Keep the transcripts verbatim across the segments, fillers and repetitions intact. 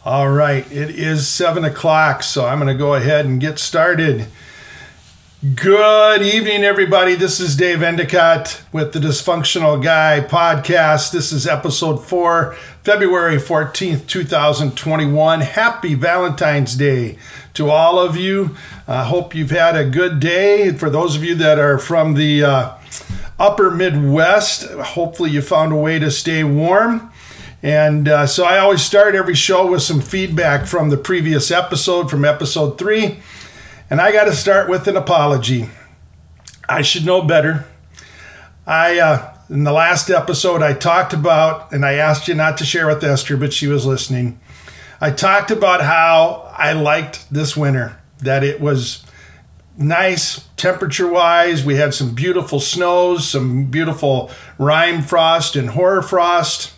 All right, it is seven o'clock, so I'm going to go ahead and get started. Good evening, everybody. This is Dave Endicott with the Dysfunctional Guy podcast. This is episode four, February fourteenth, twenty twenty-one. Happy Valentine's Day to all of you. I uh, hope you've had a good day. For those of you that are from the uh, upper Midwest, hopefully you found a way to stay warm. And uh, so I always start every show with some feedback from the previous episode, from episode three. And I got to start with an apology. I should know better. I uh, in the last episode, I talked about, and I asked you not to share with Esther, but she was listening. I talked about how I liked this winter, that it was nice temperature-wise. We had some beautiful snows, some beautiful rime frost and hoar frost.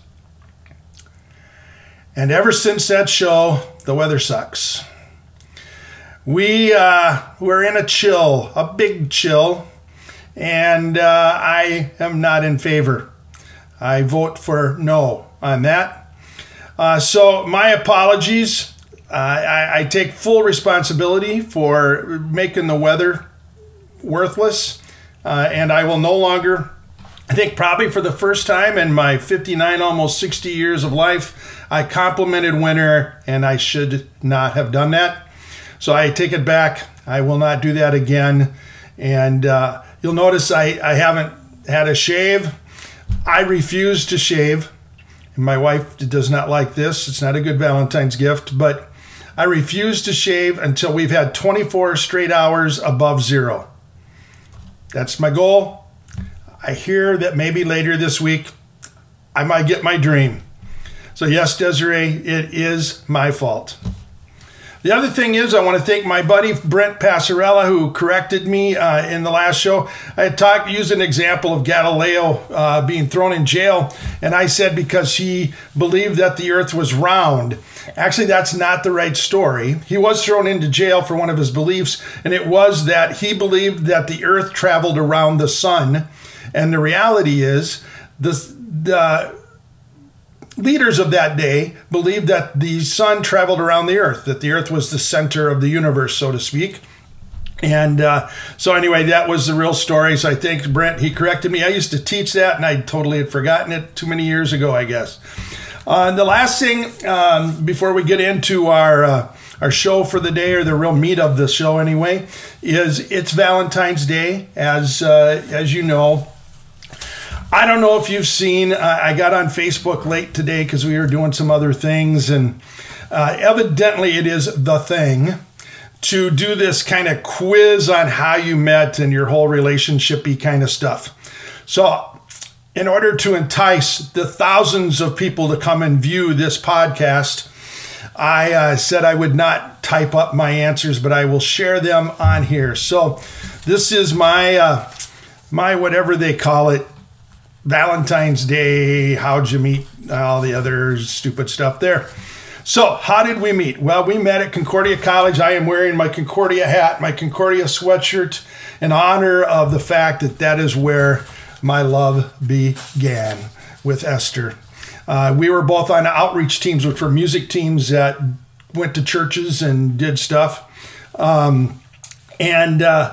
And ever since that show, the weather sucks. We, uh, we're in a chill, a big chill, and uh, I am not in favor. I vote for no on that. Uh, so my apologies. Uh, I, I take full responsibility for making the weather worthless, uh, and I will no longer, I think probably for the first time in my fifty-nine, almost sixty years of life, I complimented winter, and I should not have done that. So I take it back. I will not do that again. And uh, you'll notice I, I haven't had a shave. I refuse to shave. And my wife does not like this. It's not a good Valentine's gift. But I refuse to shave until we've had twenty-four straight hours above zero. That's my goal. I hear that maybe later this week I might get my dream. So yes, Desiree, it is my fault. The other thing is, I want to thank my buddy Brent Passarella, who corrected me uh, in the last show. I had talked, used an example of Galileo uh, being thrown in jail, and I said because he believed that the earth was round. Actually, that's not the right story. He was thrown into jail for one of his beliefs, and it was that he believed that the earth traveled around the sun. And the reality is, the, the leaders of that day believed that the sun traveled around the earth, that the earth was the center of the universe, so to speak. And uh, so anyway, that was the real story. So I think Brent, he corrected me. I used to teach that, and I totally had forgotten it too many years ago, I guess. Uh, and the last thing, um, before we get into our uh, our show for the day, or the real meat of the show anyway, is it's Valentine's Day, as uh, as you know. I don't know if you've seen, uh, I got on Facebook late today because we were doing some other things, and uh, evidently it is the thing to do this kind of quiz on how you met and your whole relationship-y kind of stuff. So in order to entice the thousands of people to come and view this podcast, I uh, said I would not type up my answers, but I will share them on here. So this is my, uh, my whatever they call it, Valentine's Day, how'd you meet, all the other stupid stuff there. So how did we meet? Well, we met at Concordia College. I am wearing my Concordia hat, my Concordia sweatshirt, in honor of the fact that that is where my love began with Esther. Uh, we were both on outreach teams, which were music teams that went to churches and did stuff. Um, and uh,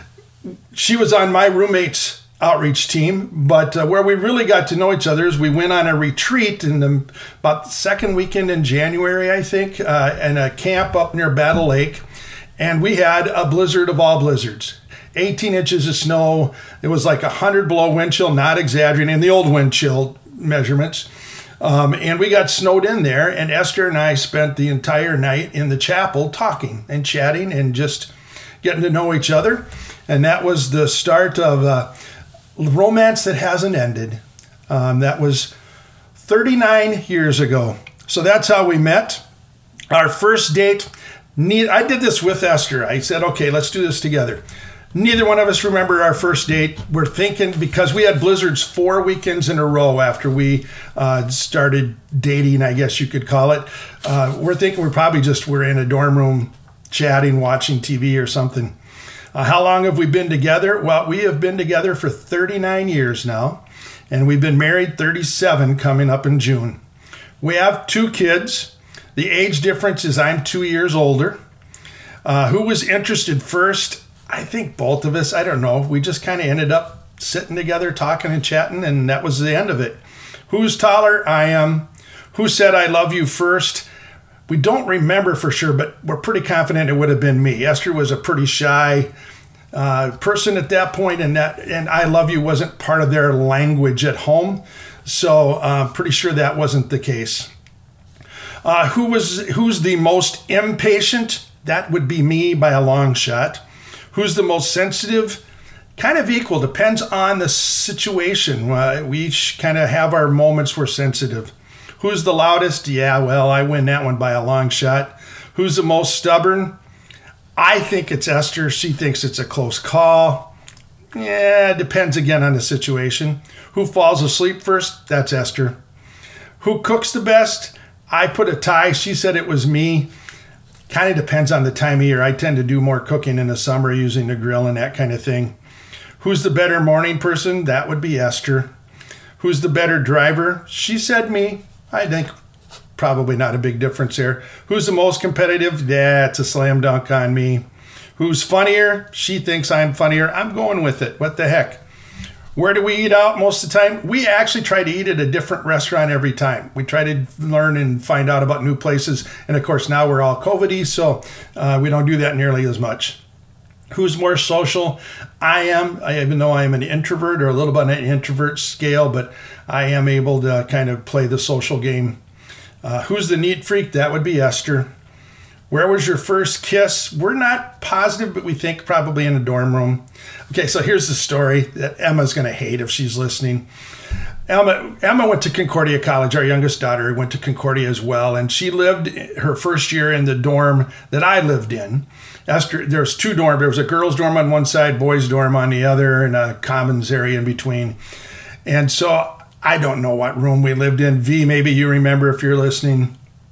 she was on my roommate's outreach team, but uh, where we really got to know each other is we went on a retreat in the, about the second weekend in January, I think, uh, in a camp up near Battle Lake, and we had a blizzard of all blizzards. eighteen inches of snow. It was like one hundred below wind chill, not exaggerating, the old wind chill measurements. Um, and we got snowed in there, and Esther and I spent the entire night in the chapel talking and chatting and just getting to know each other. And that was the start of uh, romance that hasn't ended. Um, that was thirty-nine years ago. So that's how we met. Our first date, I did this with Esther. I said, okay, let's do this together. Neither one of us remember our first date. We're thinking, because we had blizzards four weekends in a row after we uh, started dating, I guess you could call it. Uh, we're thinking we probably just were in a dorm room chatting, watching T V or something. Uh, how long have we been together? Well, we have been together for thirty-nine years now, and we've been married thirty-seven coming up in June. We have two kids. The age difference is I'm two years older. Uh, who was interested first? I think both of us. I don't know. We just kind of ended up sitting together, talking and chatting, and that was the end of it. Who's taller? I am. Who said I love you first? We don't remember for sure, but we're pretty confident it would have been me. Esther was a pretty shy uh, person at that point, and that and I love you wasn't part of their language at home. So I'm uh, pretty sure that wasn't the case. Uh, who was who's the most impatient? That would be me by a long shot. Who's the most sensitive? Kind of equal. Depends on the situation. Uh, we each kind of have our moments we're sensitive. Who's the loudest? Yeah, well, I win that one by a long shot. Who's the most stubborn? I think it's Esther. She thinks it's a close call. Yeah, depends again on the situation. Who falls asleep first? That's Esther. Who cooks the best? I put a tie. She said it was me. Kind of depends on the time of year. I tend to do more cooking in the summer using the grill and that kind of thing. Who's the better morning person? That would be Esther. Who's the better driver? She said me. I think probably not a big difference there. Who's the most competitive? Yeah, it's a slam dunk on me. Who's funnier? She thinks I'm funnier. I'm going with it. What the heck? Where do we eat out most of the time? We actually try to eat at a different restaurant every time. We try to learn and find out about new places. And of course, now we're all COVID-y, so uh, we don't do that nearly as much. Who's more social? I am, even though I am an introvert or a little bit on an introvert scale, but I am able to kind of play the social game. Uh, who's the neat freak? That would be Esther. Where was your first kiss? We're not positive, but we think probably in a dorm room. Okay, so here's the story that Emma's going to hate if she's listening. Emma, Emma went to Concordia College. Our youngest daughter went to Concordia as well, and she lived her first year in the dorm that I lived in. Esther, there was two dorms. There was a girls' dorm on one side, boys' dorm on the other, and a commons area in between. And so I don't know what room we lived in. V, maybe you remember if you're listening.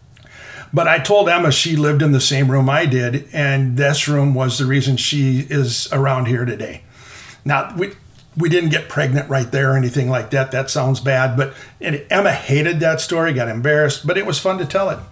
But I told Emma she lived in the same room I did, and this room was the reason she is around here today. Now, we we didn't get pregnant right there or anything like that. That sounds bad. But and Emma hated that story, got embarrassed, but it was fun to tell it.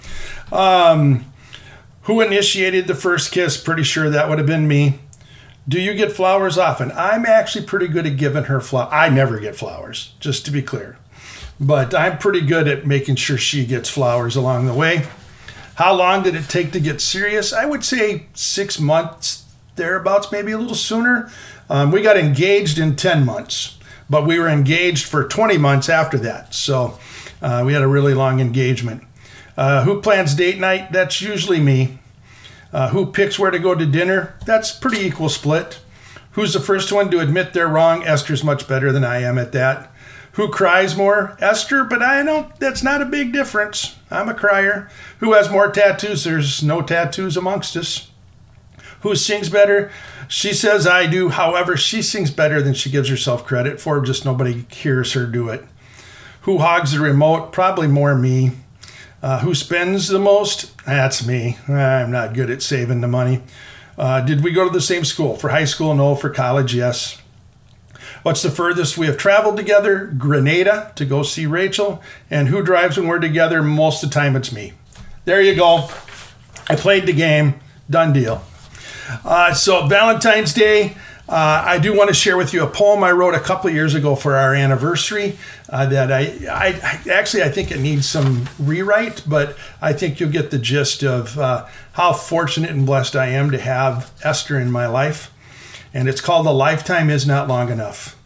Um, who initiated the first kiss? Pretty sure that would have been me. Do you get flowers often? I'm actually pretty good at giving her flowers. I never get flowers, just to be clear. But I'm pretty good at making sure she gets flowers along the way. How long did it take to get serious? I would say six months, thereabouts, maybe a little sooner. Um, we got engaged in ten months, but we were engaged for twenty months after that. So uh, we had a really long engagement. Uh, who plans date night? That's usually me. Uh, who picks where to go to dinner? That's pretty equal split. Who's the first one to admit they're wrong? Esther's much better than I am at that. Who cries more? Esther, but I don't, that's not a big difference. I'm a crier. Who has more tattoos? There's no tattoos amongst us. Who sings better? She says I do. However, she sings better than she gives herself credit for. Just nobody hears her do it. Who hogs the remote? Probably more me. Uh, who spends the most? That's me. I'm not good at saving the money. Uh, did we go to the same school? For high school, no. For college, yes. What's the furthest we have traveled together? Grenada to go see Rachel. And who drives when we're together? Most of the time it's me. There you go. I played the game. Done deal. Uh, so Valentine's Day, uh, I do want to share with you a poem I wrote a couple of years ago for our anniversary uh, that I, I, I actually I think it needs some rewrite, but I think you'll get the gist of uh, how fortunate and blessed I am to have Esther in my life. And it's called A Lifetime Is Not Long Enough.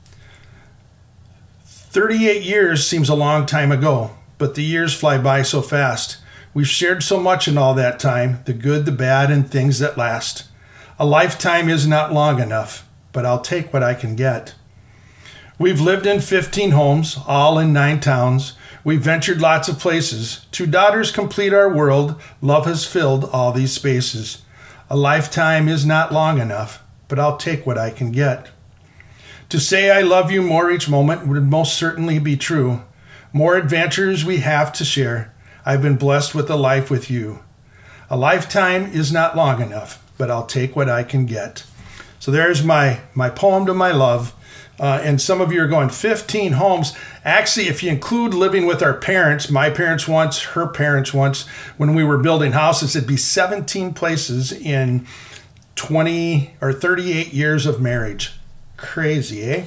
thirty-eight years seems a long time ago, but the years fly by so fast. We've shared so much in all that time, the good, the bad, and things that last. A lifetime is not long enough, but I'll take what I can get. We've lived in fifteen homes, all in nine towns. We've ventured lots of places. Two daughters complete our world. Love has filled all these spaces. A lifetime is not long enough, but I'll take what I can get. To say I love you more each moment would most certainly be true. More adventures we have to share. I've been blessed with a life with you. A lifetime is not long enough, but I'll take what I can get. So there's my, my poem to my love. Uh, and some of you are going, fifteen homes. Actually, if you include living with our parents, my parents once, her parents once, when we were building houses, it'd be seventeen places in twenty or thirty-eight years of marriage. Crazy, eh?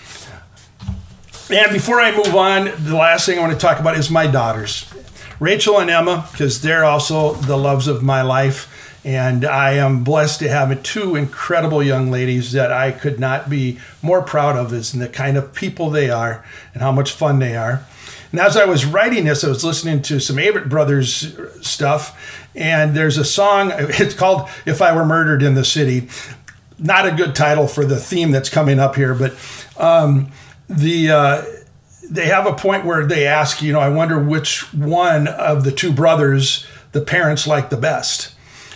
And before I move on, the last thing I want to talk about is my daughters, Rachel and Emma, because they're also the loves of my life. And I am blessed to have two incredible young ladies that I could not be more proud of as the kind of people they are and how much fun they are. And as I was writing this, I was listening to some Avett Brothers stuff, and there's a song, it's called If I Were Murdered in the City. Not a good title for the theme that's coming up here, but um, the uh, they have a point where they ask, you know, I wonder which one of the two brothers the parents like the best.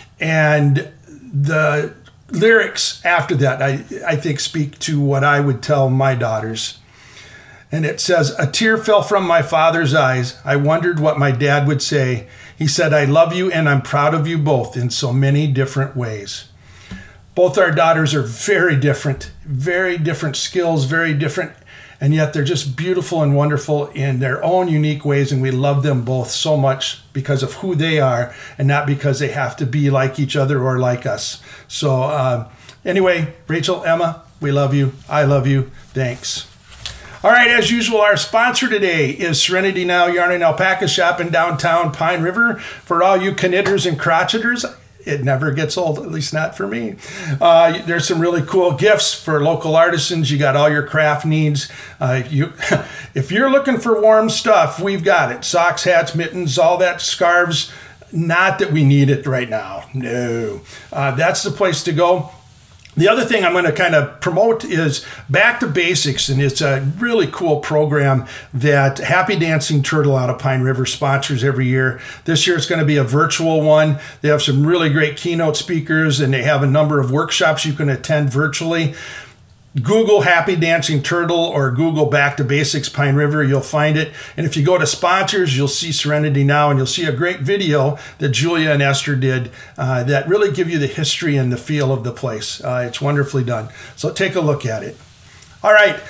And the lyrics after that, I, I think, speak to what I would tell my daughters. And it says, a tear fell from my father's eyes. I wondered what my dad would say. He said, I love you and I'm proud of you both in so many different ways. Both our daughters are very different, very different skills, very different, and yet they're just beautiful and wonderful in their own unique ways, and we love them both so much because of who they are and not because they have to be like each other or like us. So uh, anyway, Rachel, Emma, we love you. I love you. Thanks. All right, as usual, our sponsor today is Serenity Now Yarn and Alpaca Shop in downtown Pine River. For all you knitters and crocheters, it never gets old, at least not for me. Uh, there's some really cool gifts for local artisans. You got all your craft needs. Uh, you, if you're looking for warm stuff, we've got it. Socks, hats, mittens, all that, scarves. Not that we need it right now. No. Uh, that's the place to go. The other thing I'm going to kind of promote is Back to Basics, and it's a really cool program that Happy Dancing Turtle out of Pine River sponsors every year. This year it's going to be a virtual one. They have some really great keynote speakers, and they have a number of workshops you can attend virtually. Google Happy Dancing Turtle or Google Back to Basics Pine River, you'll find it. And if you go to sponsors, you'll see Serenity Now, and you'll see a great video that Julia and Esther did uh, that really give you the history and the feel of the place. Uh, it's wonderfully done. So take a look at it. All right.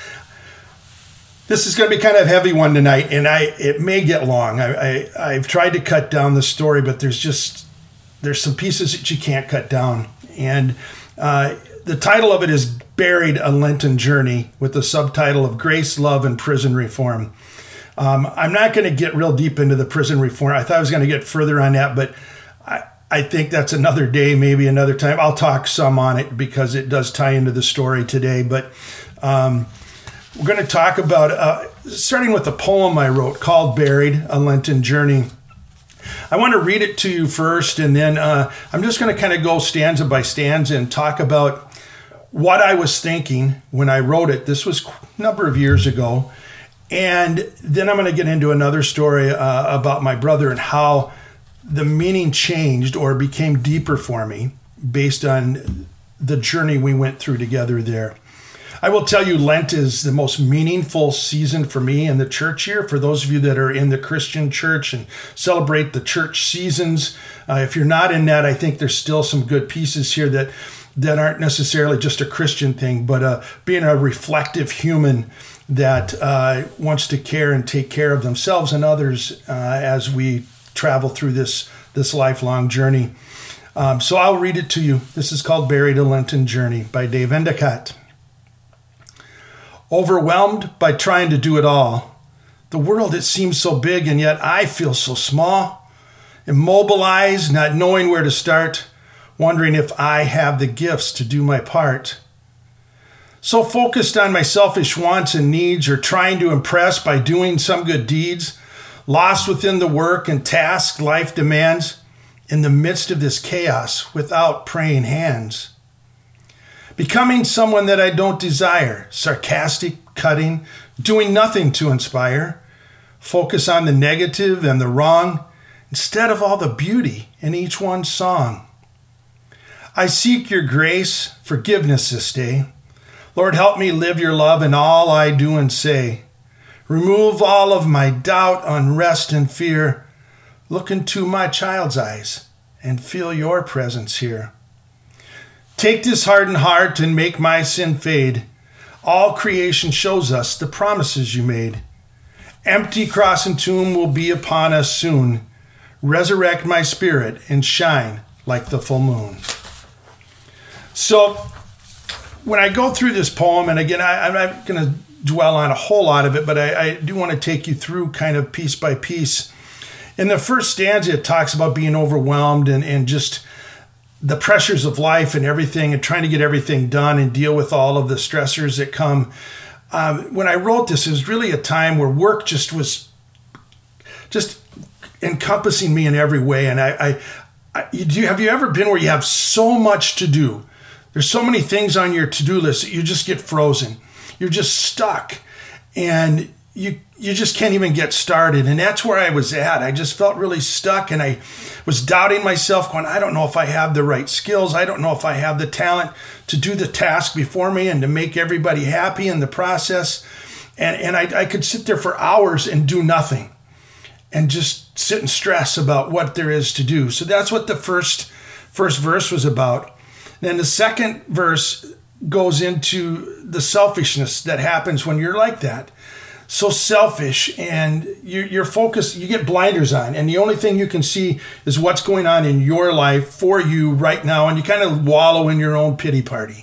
This is going to be kind of a heavy one tonight, and I it may get long. I, I, I've tried to cut down the story, but there's just there's some pieces that you can't cut down. And uh, the title of it is Buried, a Lenten Journey, with the subtitle of Grace, Love, and Prison Reform. Um, I'm not going to get real deep into the prison reform. I thought I was going to get further on that, but I, I think that's another day, maybe another time. I'll talk some on it because it does tie into the story today. But um, we're going to talk about, uh, starting with a poem I wrote called Buried, a Lenten Journey. I want to read it to you first, and then uh, I'm just going to kind of go stanza by stanza and talk about what I was thinking when I wrote it. This was a number of years ago. And then I'm going to get into another story uh, about my brother and how the meaning changed or became deeper for me based on the journey we went through together there. I will tell you, Lent is the most meaningful season for me in the church year. For those of you that are in the Christian church and celebrate the church seasons, uh, if you're not in that, I think there's still some good pieces here that that aren't necessarily just a Christian thing, but uh, being a reflective human that uh, wants to care and take care of themselves and others uh, as we travel through this, this lifelong journey. Um, so I'll read it to you. This is called Buried, a Lenten Journey by Dave Endicott. Overwhelmed by trying to do it all. The world, it seems so big, and yet I feel so small. Immobilized, not knowing where to start. Wondering if I have the gifts to do my part. So focused on my selfish wants and needs, or trying to impress by doing some good deeds, lost within the work and task life demands, in the midst of this chaos without praying hands. Becoming someone that I don't desire, sarcastic, cutting, doing nothing to inspire, focus on the negative and the wrong, instead of all the beauty in each one's song. I seek your grace, forgiveness this day. Lord, help me live your love in all I do and say. Remove all of my doubt, unrest, and fear. Look into my child's eyes and feel your presence here. Take this hardened heart and make my sin fade. All creation shows us the promises you made. Empty cross and tomb will be upon us soon. Resurrect my spirit and shine like the full moon. So when I go through this poem, and again, I, I'm not going to dwell on a whole lot of it, but I, I do want to take you through kind of piece by piece. In the first stanza, it talks about being overwhelmed and, and just the pressures of life and everything and trying to get everything done and deal with all of the stressors that come. Um, when I wrote this, it was really a time where work just was just encompassing me in every way. And I, I, I do, have you ever been where you have so much to do? There's so many things on your to-do list that you just get frozen. You're just stuck, and you you just can't even get started. And that's where I was at. I just felt really stuck, and I was doubting myself, going, I don't know if I have the right skills. I don't know if I have the talent to do the task before me and to make everybody happy in the process. And, and I, I could sit there for hours and do nothing and just sit and stress about what there is to do. So that's what the first first verse was about. Then the second verse goes into the selfishness that happens when you're like that. So selfish, and you, you're focused, you get blinders on, and the only thing you can see is what's going on in your life for you right now, and you kind of wallow in your own pity party.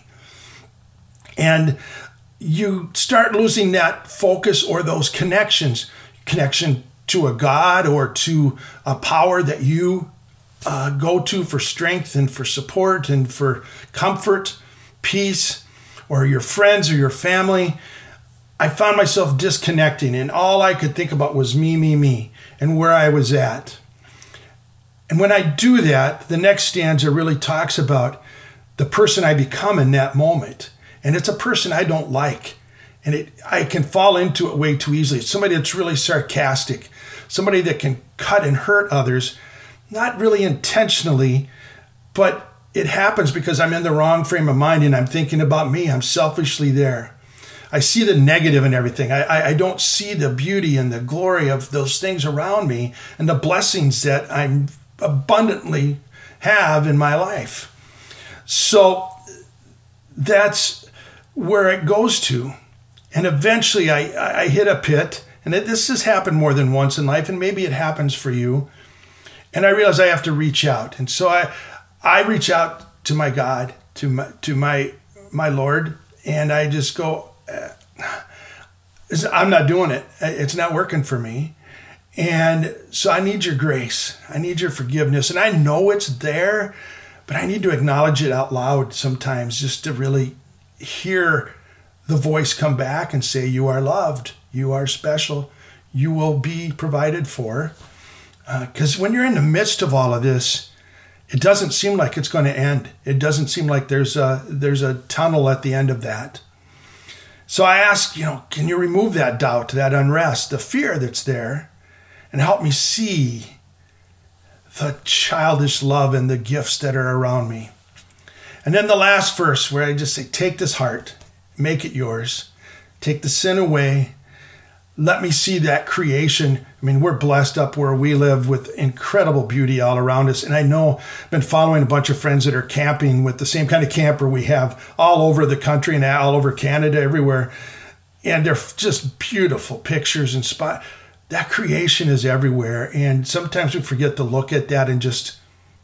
And you start losing that focus or those connections, connection to a God or to a power that you uh, go to for strength and for support and for comfort, peace, or your friends or your family. I found myself disconnecting, and all I could think about was me, me, me, and where I was at. And when I do that, the next stanza really talks about the person I become in that moment. And it's a person I don't like. And it, I can fall into it way too easily. It's somebody that's really sarcastic, somebody that can cut and hurt others, not really intentionally, but it happens because I'm in the wrong frame of mind and I'm thinking about me. I'm selfishly there. I see the negative in everything. I, I, I don't see the beauty and the glory of those things around me and the blessings that I abundantly have in my life. So that's where it goes to. And eventually I, I hit a pit, and it, this has happened more than once in life, and maybe it happens for you. And I realize I have to reach out. And so I I reach out to my God, to my to my my Lord, and I just go, I'm not doing it. It's not working for me. And so I need your grace. I need your forgiveness. And I know it's there, but I need to acknowledge it out loud sometimes just to really hear the voice come back and say, you are loved. You are special. You will be provided for. Because uh, when you're in the midst of all of this, it doesn't seem like it's going to end. It doesn't seem like there's a, there's a tunnel at the end of that. So I ask, you know, can you remove that doubt, that unrest, the fear that's there, and help me see the childish love and the gifts that are around me. And then the last verse where I just say, take this heart, make it yours, take the sin away. Let me see that creation. I mean, we're blessed up where we live with incredible beauty all around us. And I know I've been following a bunch of friends that are camping with the same kind of camper we have all over the country and all over Canada, everywhere. And they're just beautiful pictures and spot. That creation is everywhere. And sometimes we forget to look at that and just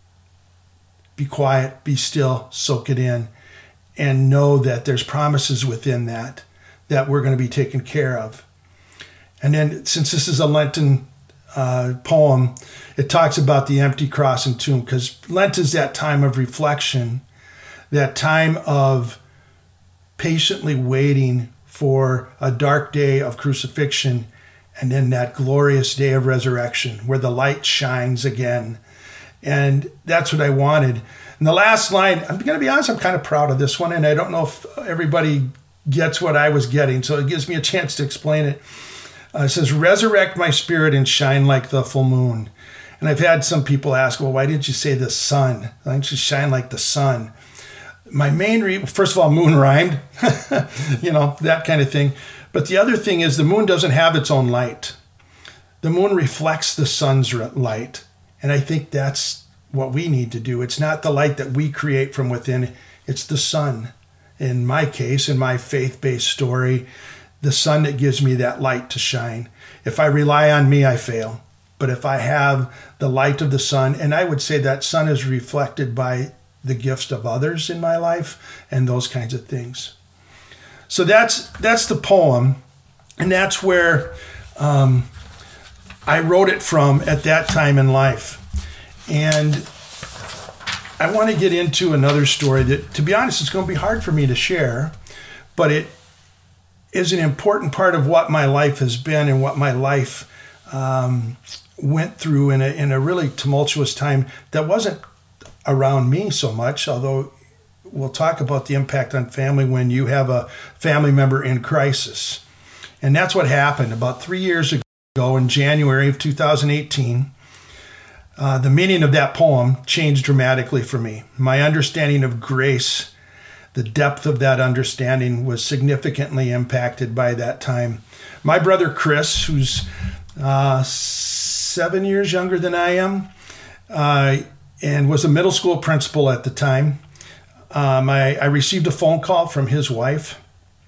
be quiet, be still, soak it in, and know that there's promises within that, that we're going to be taken care of. And then since this is a Lenten uh, poem, it talks about the empty cross and tomb, because Lent is that time of reflection, that time of patiently waiting for a dark day of crucifixion and then that glorious day of resurrection where the light shines again. And that's what I wanted. And the last line, I'm going to be honest, I'm kind of proud of this one, and I don't know if everybody gets what I was getting, so it gives me a chance to explain it. Uh, it says, resurrect my spirit and shine like the full moon. And I've had some people ask, well, why didn't you say the sun? Why didn't you shine like the sun? My main reason, first of all, moon rhymed, you know, that kind of thing. But the other thing is the moon doesn't have its own light. The moon reflects the sun's light. And I think that's what we need to do. It's not the light that we create from within. It's the sun. in my case, in my faith-based story, the sun that gives me that light to shine. If I rely on me, I fail. But if I have the light of the sun, and I would say that sun is reflected by the gifts of others in my life and those kinds of things. So that's that's the poem, and that's where um, I wrote it from at that time in life. And I want to get into another story that, to be honest, it's going to be hard for me to share, but it is an important part of what my life has been and what my life um, went through in a, in a really tumultuous time that wasn't around me so much, although we'll talk about the impact on family when you have a family member in crisis. And that's what happened about three years ago in January of two thousand eighteen. Uh, the meaning of that poem changed dramatically for me. My understanding of grace, the depth of that understanding, was significantly impacted by that time. My brother Chris, who's uh, seven years younger than I am, uh, and was a middle school principal at the time, um, I, I received a phone call from his wife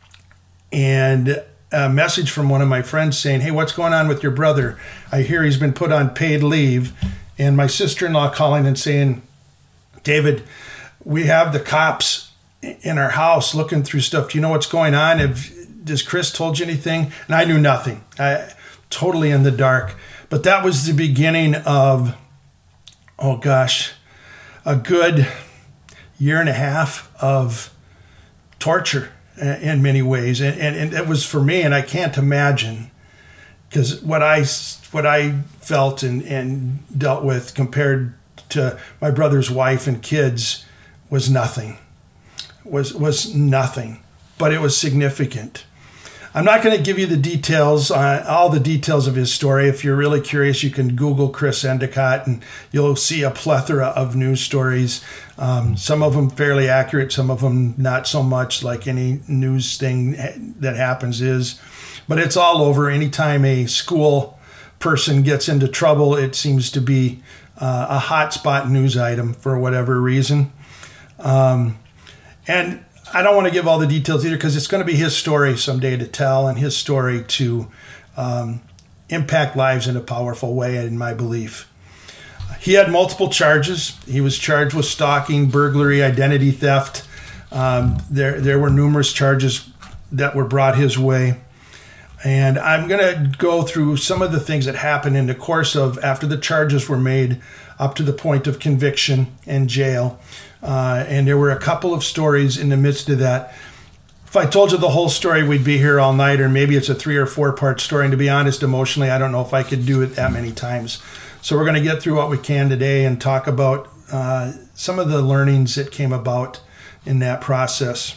and a message from one of my friends saying, "Hey, what's going on with your brother? I hear he's been put on paid leave." And my sister-in-law calling and saying, "David, we have the cops in our house looking through stuff. Do you know what's going on? Have, does Chris told you anything?" And I knew nothing. I totally in the dark. But that was the beginning of, oh gosh, a good year and a half of torture in many ways. And, and, and it was for me, and I can't imagine, because what I, what I felt and, and dealt with compared to my brother's wife and kids was nothing, was, was nothing, but it was significant. I'm not going to give you the details, uh, all the details of his story. If you're really curious, you can Google Chris Endicott and you'll see a plethora of news stories. Um, some of them fairly accurate, some of them not so much, like any news thing that happens is. But it's all over. Anytime a school person gets into trouble, it seems to be uh, a hotspot news item for whatever reason. Um, and I don't want to give all the details either, because it's going to be his story someday to tell, and his story to um, impact lives in a powerful way, in my belief. He had multiple charges. He was charged with stalking, burglary, identity theft. Um, there, there were numerous charges that were brought his way. And I'm going to go through some of the things that happened in the course of after the charges were made up to the point of conviction and jail. Uh, and there were a couple of stories in the midst of that. If I told you the whole story, we'd be here all night, or maybe it's a three or four part story. And to be honest, emotionally, I don't know if I could do it that many times. So we're going to get through what we can today and talk about uh, some of the learnings that came about in that process.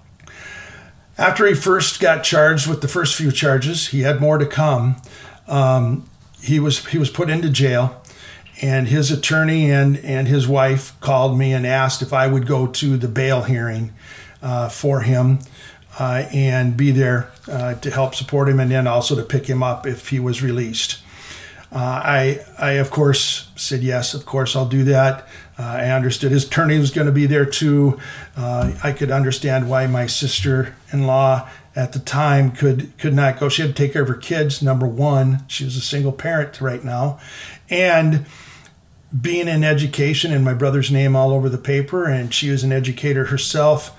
After he first got charged with the first few charges, he had more to come. Um, he was he was put into jail, and his attorney and, and his wife called me and asked if I would go to the bail hearing uh, for him uh, and be there uh, to help support him, and then also to pick him up if he was released. Uh, I, I, of course, said yes, of course I'll do that. Uh, I understood his attorney was going to be there too. Uh, I could understand why my sister-in-law at the time could, could not go. She had to take care of her kids, number one. She was a single parent right now. And being in education and my brother's name all over the paper, and she was an educator herself,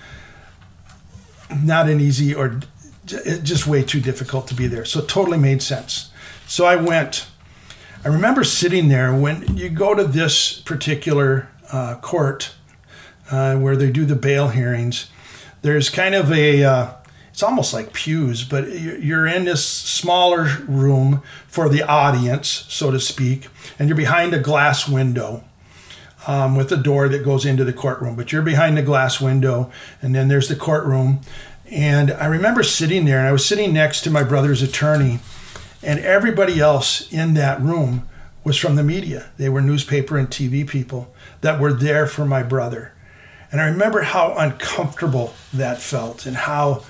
not an easy or just way too difficult to be there. So it totally made sense. So I went. I remember sitting there when you go to this particular uh, court uh, where they do the bail hearings. There's kind of a, uh, it's almost like pews, but you're in this smaller room for the audience, so to speak, and you're behind a glass window um, with a door that goes into the courtroom. But you're behind the glass window, and then there's the courtroom. And I remember sitting there, and I was sitting next to my brother's attorney, and everybody else in that room was from the media. They were newspaper and T V people that were there for my brother. And I remember how uncomfortable that felt, and how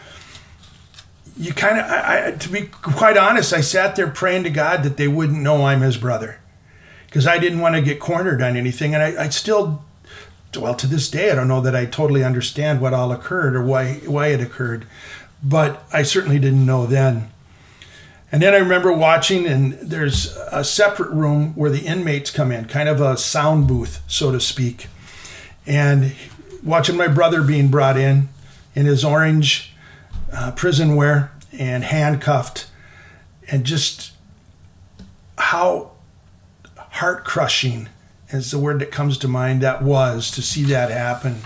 you kind of, I, I, to be quite honest, I sat there praying to God that they wouldn't know I'm his brother, because I didn't want to get cornered on anything. And I, I still well, to this day, I don't know that I totally understand what all occurred or why why it occurred, but I certainly didn't know then. And then I remember watching, and there's a separate room where the inmates come in, kind of a sound booth, so to speak, and watching my brother being brought in in his orange uh, prison wear and handcuffed, and just how heart-crushing is the word that comes to mind that was to see that happen.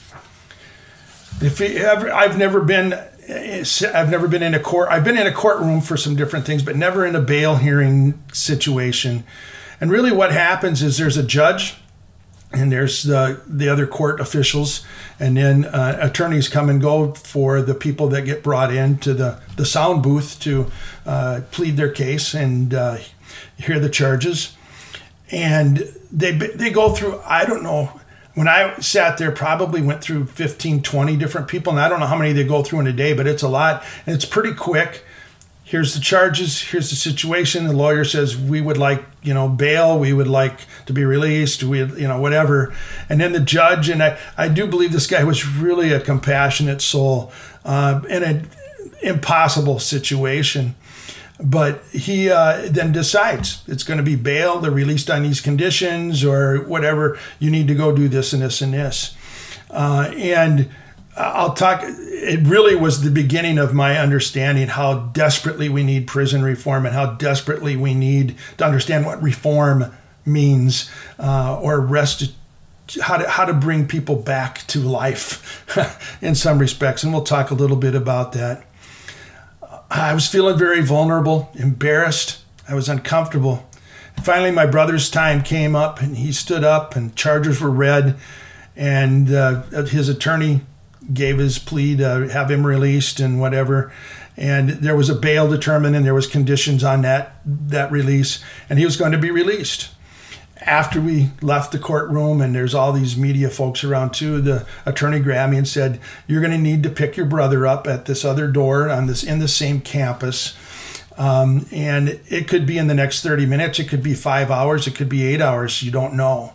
If it ever, I've never been, I've never been in a court. I've been in a courtroom for some different things, but never in a bail hearing situation. And really, what happens is there's a judge, and there's the the other court officials, and then uh, attorneys come and go for the people that get brought in to the the sound booth to uh, plead their case and uh, hear the charges. And they they go through, I don't know, when I sat there, probably went through fifteen, twenty different people, and I don't know how many they go through in a day, but it's a lot, and it's pretty quick. Here's the charges, here's the situation. The lawyer says, we would like, you know, bail, we would like to be released, we, you know, whatever. And then the judge, and I, I do believe this guy was really a compassionate soul uh, in an impossible situation. But he uh, then decides it's going to be bail, they're released on these conditions, or whatever, you need to go do this and this and this. Uh, and I'll talk, it really was the beginning of my understanding how desperately we need prison reform and how desperately we need to understand what reform means, uh, or rest, how to, how to bring people back to life in some respects. And we'll talk a little bit about that. I was feeling very vulnerable, embarrassed. I was uncomfortable. And finally, my brother's time came up, and he stood up, and charges were read, and uh, his attorney gave his plea to have him released and whatever. And there was a bail determined, and there was conditions on that that release, and he was going to be released. After we left the courtroom, and there's all these media folks around too, the attorney grabbed me and said, you're going to need to pick your brother up at this other door on this in the same campus. Um, and it could be in the next thirty minutes. It could be five hours. It could be eight hours. You don't know.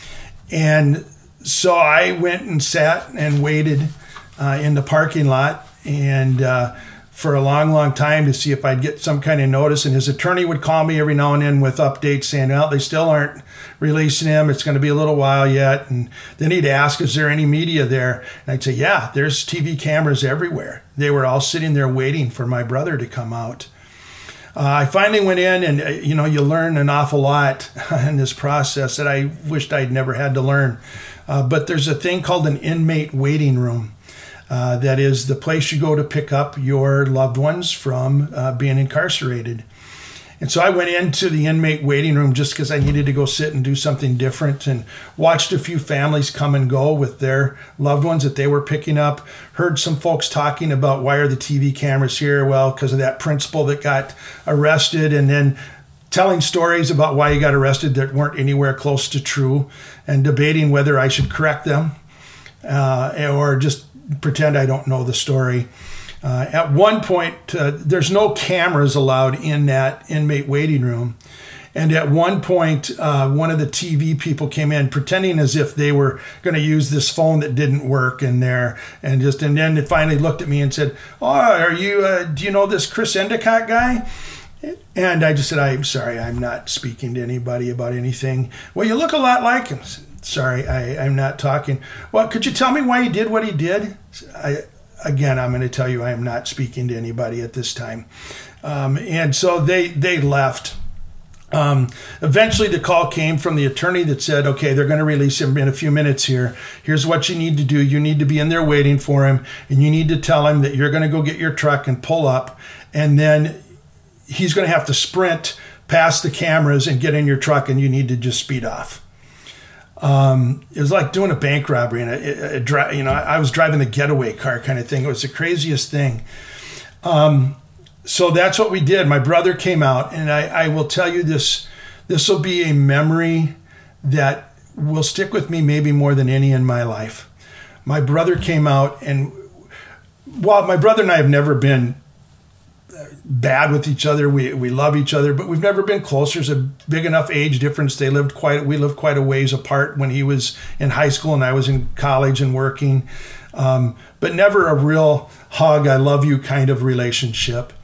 And so I went and sat and waited uh, in the parking lot, and uh, for a long, long time to see if I'd get some kind of notice. And his attorney would call me every now and then with updates saying, well, they still aren't releasing him. It's going to be a little while yet. And then he'd ask, is there any media there? And I'd say, yeah, there's T V cameras everywhere. They were all sitting there waiting for my brother to come out. Uh, I finally went in, and, uh, you know, you learn an awful lot in this process that I wished I'd never had to learn. Uh, but there's a thing called an inmate waiting room. Uh, that is the place you go to pick up your loved ones from uh, being incarcerated. And so I went into the inmate waiting room just because I needed to go sit and do something different, and watched a few families come and go with their loved ones that they were picking up. Heard some folks talking about, why are the T V cameras here? Well, because of that principal that got arrested, and then telling stories about why he got arrested that weren't anywhere close to true, and debating whether I should correct them uh, or just pretend I don't know the story. Uh, at one point, uh, there's no cameras allowed in that inmate waiting room. And at one point, uh, one of the T V people came in pretending as if they were going to use this phone that didn't work in there. And just, and then they finally looked at me and said, oh, are you, uh, do you know this Chris Endicott guy? And I just said, I'm sorry, I'm not speaking to anybody about anything. Well, you look a lot like him. Sorry, I, I'm not talking. Well, could you tell me why he did what he did? I, again, I'm going to tell you I am not speaking to anybody at this time. Um, and so they they left. Um, eventually, the call came from the attorney that said, okay, they're going to release him in a few minutes here. Here's what you need to do. You need to be in there waiting for him, and you need to tell him that you're going to go get your truck and pull up, and then he's going to have to sprint past the cameras and get in your truck, and you need to just speed off. Um, it was like doing a bank robbery, and a, a, a, you know, I was driving the getaway car kind of thing. It was the craziest thing. Um, so that's what we did. My brother came out, and I, I will tell you this, this will be a memory that will stick with me maybe more than any in my life. My brother came out, and while my brother and I have never been bad with each other. We we love each other, but we've never been close. There's a big enough age difference. They lived quite we lived quite a ways apart when he was in high school and I was in college and working. Um, but never a real hug, I love you kind of relationship.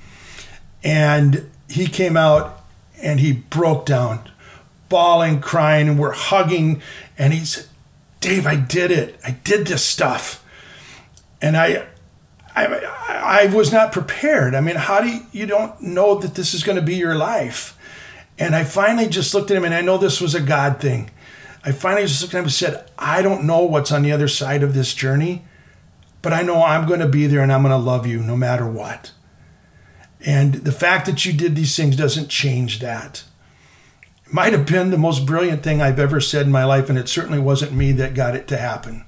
And he came out and he broke down, bawling, crying, and we're hugging. And he said, Dave, I did it. I did this stuff. And I, I, I was not prepared. I mean, how do you, you don't know that this is going to be your life? And I finally just looked at him, and I know this was a God thing. I finally just looked at him and said, I don't know what's on the other side of this journey, but I know I'm going to be there and I'm going to love you no matter what. And the fact that you did these things doesn't change that. It might have been the most brilliant thing I've ever said in my life, and it certainly wasn't me that got it to happen.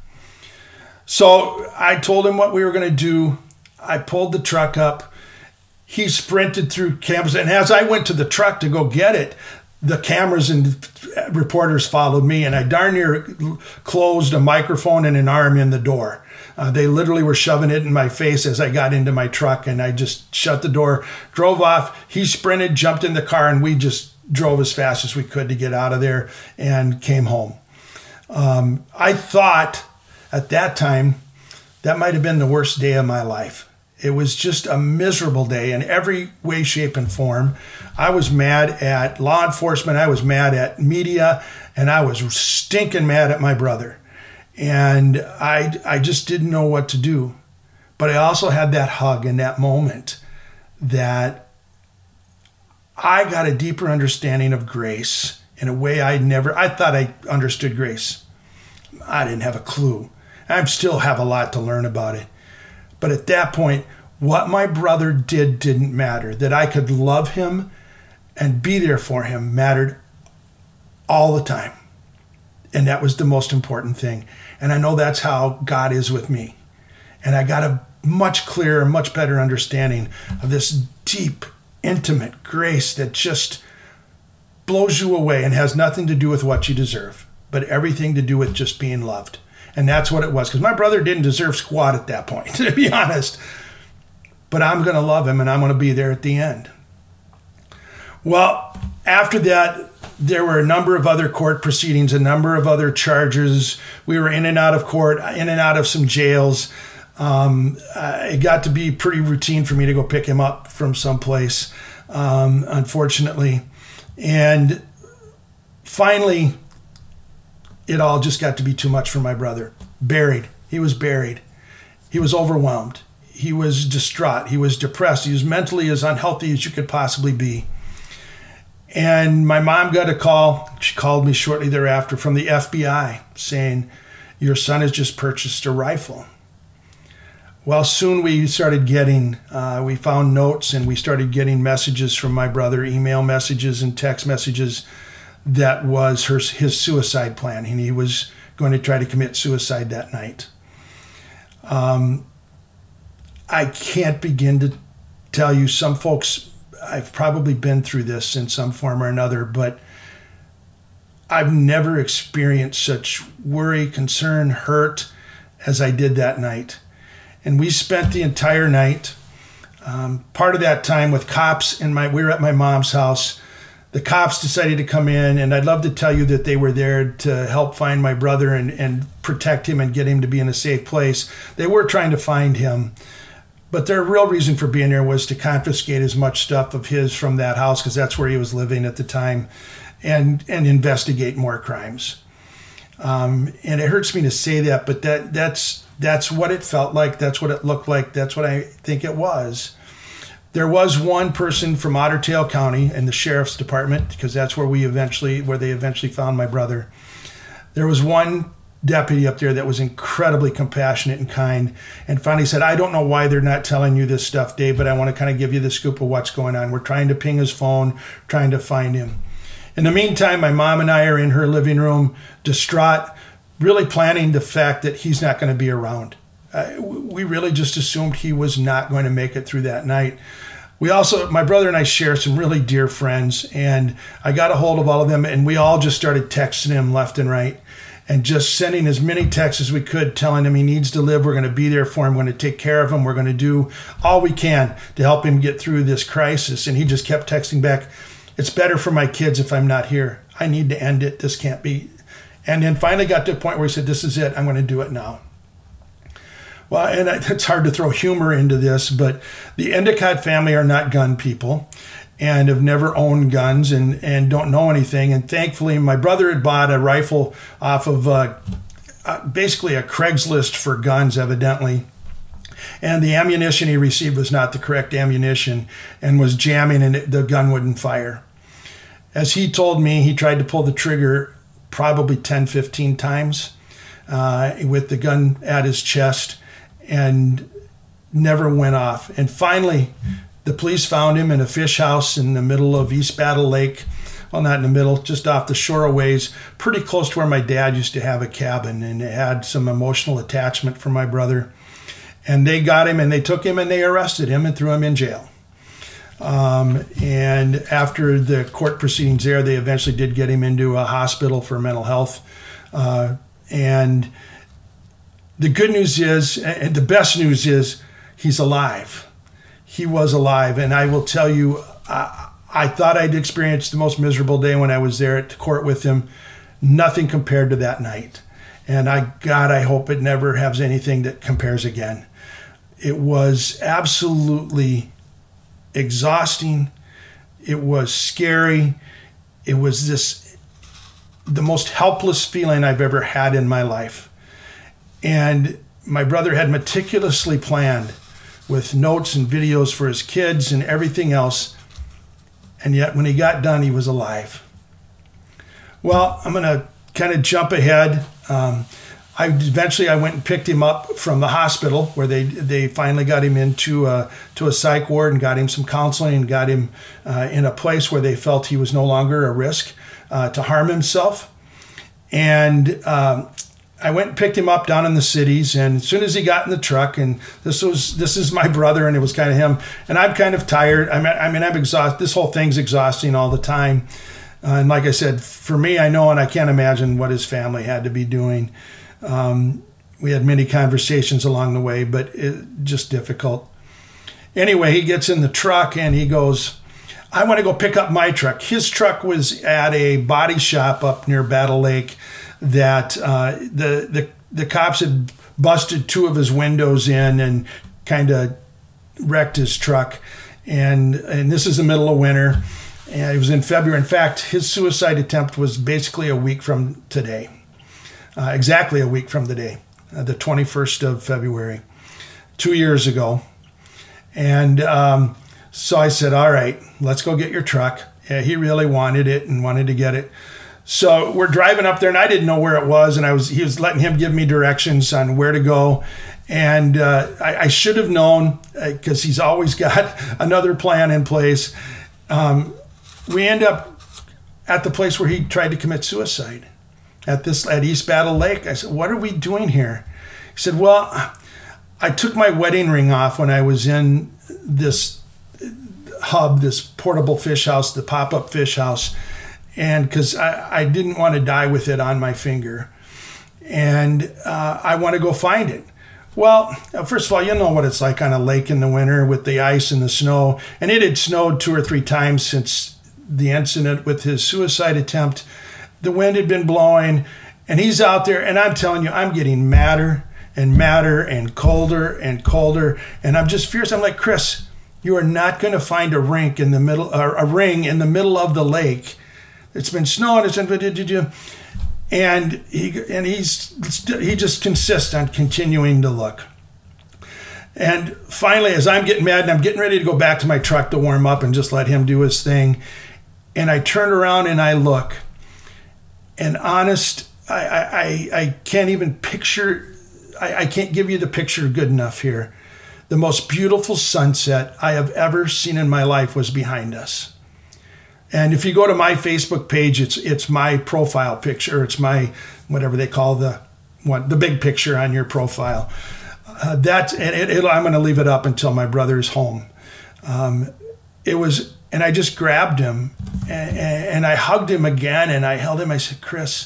So I told him what we were going to do. I pulled the truck up. He sprinted through cameras. And as I went to the truck to go get it, the cameras and reporters followed me, and I darn near closed a microphone and an arm in the door. Uh, they literally were shoving it in my face as I got into my truck, and I just shut the door, drove off. He sprinted, jumped in the car, and we just drove as fast as we could to get out of there and came home. Um, I thought at that time that might have been the worst day of my life. It was just a miserable day in every way, shape, and form. I was mad at law enforcement. I was mad at media, and I was stinking mad at my brother. And I, I just didn't know what to do. But I also had that hug in that moment that I got a deeper understanding of grace in a way I never, I thought I understood grace. I didn't have a clue. I still have a lot to learn about it. But at that point, what my brother did didn't matter. That I could love him and be there for him mattered all the time. And that was the most important thing. And I know that's how God is with me. And I got a much clearer, much better understanding of this deep, intimate grace that just blows you away and has nothing to do with what you deserve, but everything to do with just being loved. And that's what it was. Because my brother didn't deserve squat at that point, to be honest. But I'm going to love him, and I'm going to be there at the end. Well, after that, there were a number of other court proceedings, a number of other charges. We were in and out of court, in and out of some jails. Um, uh, it got to be pretty routine for me to go pick him up from someplace, um, unfortunately. And finally, it all just got to be too much for my brother. Buried. He was buried. He was overwhelmed. He was distraught. He was depressed. He was mentally as unhealthy as you could possibly be. And my mom got a call. She called me shortly thereafter from the F B I saying, your son has just purchased a rifle. Well, soon we started getting, uh, we found notes and we started getting messages from my brother, email messages and text messages that was her, his suicide plan. And he was going to try to commit suicide that night. Um, I can't begin to tell you, some folks, I've probably been through this in some form or another, but I've never experienced such worry, concern, hurt as I did that night. And we spent the entire night, um, part of that time with cops in my, we were at my mom's house. The cops decided to come in, and I'd love to tell you that they were there to help find my brother and, and protect him and get him to be in a safe place. They were trying to find him. But their real reason for being there was to confiscate as much stuff of his from that house, because that's where he was living at the time, and and investigate more crimes. Um, and it hurts me to say that, but that that's that's what it felt like. That's what it looked like. That's what I think it was. There was one person from Otter Tail County in the sheriff's department, because that's where we eventually, where they eventually found my brother. There was one deputy up there that was incredibly compassionate and kind, and finally said, I don't know why they're not telling you this stuff, Dave, but I want to kind of give you the scoop of what's going on. We're trying to ping his phone, trying to find him. In the meantime, my mom and I are in her living room, distraught, really planning the fact that he's not going to be around. Uh, we really just assumed he was not going to make it through that night. We also, my brother and I share some really dear friends, and I got a hold of all of them, and we all just started texting him left and right. and just sending as many texts as we could, telling him he needs to live. We're going to be there for him. We're going to take care of him. We're going to do all we can to help him get through this crisis. And he just kept texting back, it's better for my kids if I'm not here. I need to end it. This can't be. And then finally got to a point where he said, this is it. I'm going to do it now. Well, and it's hard to throw humor into this, but the Endicott family are not gun people and have never owned guns and, and don't know anything. And thankfully, my brother had bought a rifle off of uh, uh, basically a Craigslist for guns, evidently. And the ammunition he received was not the correct ammunition and was jamming, and it, the gun wouldn't fire. As he told me, he tried to pull the trigger probably ten, fifteen times uh, with the gun at his chest and never went off. And finally, the police found him in a fish house in the middle of East Battle Lake. Well, not in the middle, just off the shore a ways, pretty close to where my dad used to have a cabin, and it had some emotional attachment for my brother. And they got him, and they took him, and they arrested him and threw him in jail. Um, and after the court proceedings there, they eventually did get him into a hospital for mental health. Uh, and the good news is, and the best news is, he's alive. He was alive. And I will tell you, I, I thought I'd experienced the most miserable day when I was there at the court with him. Nothing compared to that night. And I, God, I hope it never has anything that compares again. It was absolutely exhausting. It was scary. It was this, the most helpless feeling I've ever had in my life. And my brother had meticulously planned with notes and videos for his kids and everything else. And yet when he got done, he was alive. Well, I'm going to kind of jump ahead. Um, I eventually I went and picked him up from the hospital where they they finally got him into a, to a psych ward and got him some counseling and got him uh, in a place where they felt he was no longer a risk uh, to harm himself. And um, I went and picked him up down in the cities, and as soon as he got in the truck, and this was this is my brother, and it was kind of him, and I'm kind of tired. I mean, I mean, I'm exhausted. This whole thing's exhausting all the time. Uh, and like I said, for me, I know, and I can't imagine what his family had to be doing. Um, we had many conversations along the way, but it, just difficult. Anyway, he gets in the truck and he goes, I want to go pick up my truck. His truck was at a body shop up near Battle Lake that uh, the, the the cops had busted two of his windows in and kind of wrecked his truck. And and this is the middle of winter. And it was in February. In fact, his suicide attempt was basically a week from today. Uh, exactly a week from today, uh, the twenty-first of February, two years ago. And um, so I said, all right, let's go get your truck. Yeah, he really wanted it and wanted to get it. So we're driving up there, and I didn't know where it was, and I was he was letting him give me directions on where to go. And uh, I, I should have known, because uh, he's always got another plan in place. Um, we end up at the place where he tried to commit suicide, at this at East Battle Lake. I said, what are we doing here? He said, well, I took my wedding ring off when I was in this hub, this portable fish house, the pop-up fish house, and because I, I didn't want to die with it on my finger. And uh, I want to go find it. Well, first of all, you know what it's like on a lake in the winter with the ice and the snow. And it had snowed two or three times since the incident with his suicide attempt. The wind had been blowing, and he's out there, and I'm telling you, I'm getting madder and madder and colder and colder, and I'm just fierce. I'm like, Chris, you are not going to find a rink in the middle, or a ring in the middle of the lake. It's been snowing. It's been, and he and he's he just consists on continuing to look. And finally, as I'm getting mad and I'm getting ready to go back to my truck to warm up and just let him do his thing, and I turn around and I look. And honest, I, I, I can't even picture, I, I can't give you the picture good enough here. The most beautiful sunset I have ever seen in my life was behind us. And if you go to my Facebook page, it's it's my profile picture. It's my, whatever they call the what the big picture on your profile. Uh, that and it, it, I'm going to leave it up until my brother's home. Um, it was, and I just grabbed him and, and I hugged him again, and I held him. I said, Chris,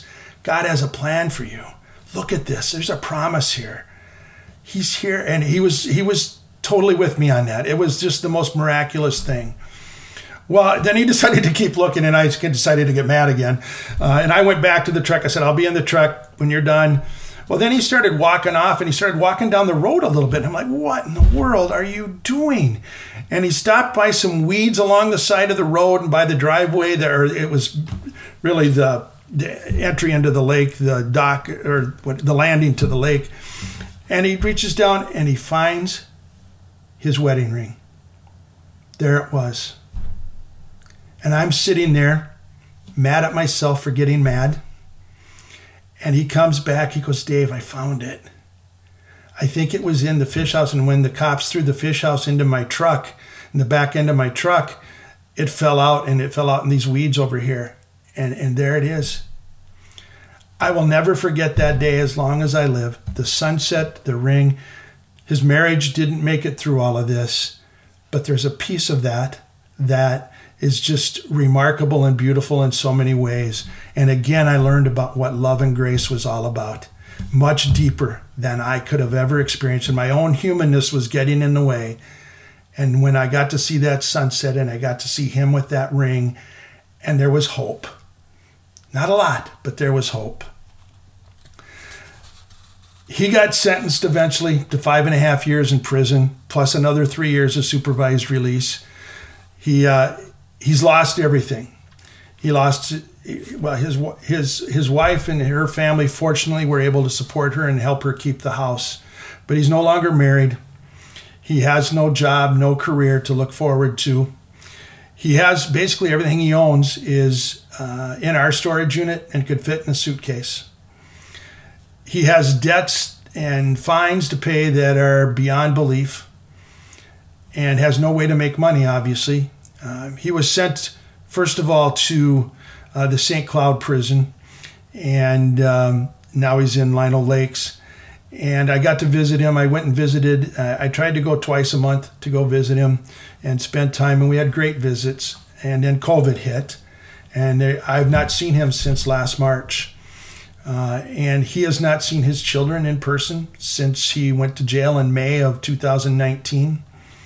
God has a plan for you. Look at this. There's a promise here. He's here. And he was he was totally with me on that. It was just the most miraculous thing. Well, then he decided to keep looking, and I decided to get mad again. Uh, and I went back to the truck. I said, I'll be in the truck when you're done. Well, then he started walking off, and he started walking down the road a little bit. And I'm like, what in the world are you doing? And he stopped by some weeds along the side of the road and by the driveway there. It was really the, the entry into the lake, the dock, or what, the landing to the lake. And he reaches down, and he finds his wedding ring. There it was. And I'm sitting there, mad at myself for getting mad. And he comes back. He goes, Dave, I found it. I think it was in the fish house. And when the cops threw the fish house into my truck, in the back end of my truck, it fell out, and it fell out in these weeds over here. And, and there it is. I will never forget that day as long as I live. The sunset, the ring. His marriage didn't make it through all of this. But there's a piece of that that is just remarkable and beautiful in so many ways. And again, I learned about what love and grace was all about. Much deeper than I could have ever experienced. And my own humanness was getting in the way. And when I got to see that sunset, and I got to see him with that ring, and there was hope. Not a lot, but there was hope. He got sentenced eventually to five and a half years in prison, plus another three years of supervised release. He uh, he's lost everything. He lost well his his his wife and her family. Fortunately, were able to support her and help her keep the house. But he's no longer married. He has no job, no career to look forward to. He has basically everything he owns is uh, in our storage unit and could fit in a suitcase. He has debts and fines to pay that are beyond belief, and has no way to make money, obviously. Uh, he was sent, first of all, to uh, the Saint Cloud prison, and um, now he's in Lino Lakes. And I got to visit him. I went and visited. Uh, I tried to go twice a month to go visit him and spend time, and we had great visits. And then COVID hit, and they, I've not seen him since last March. Uh, and he has not seen his children in person since he went to jail in May of two thousand nineteen.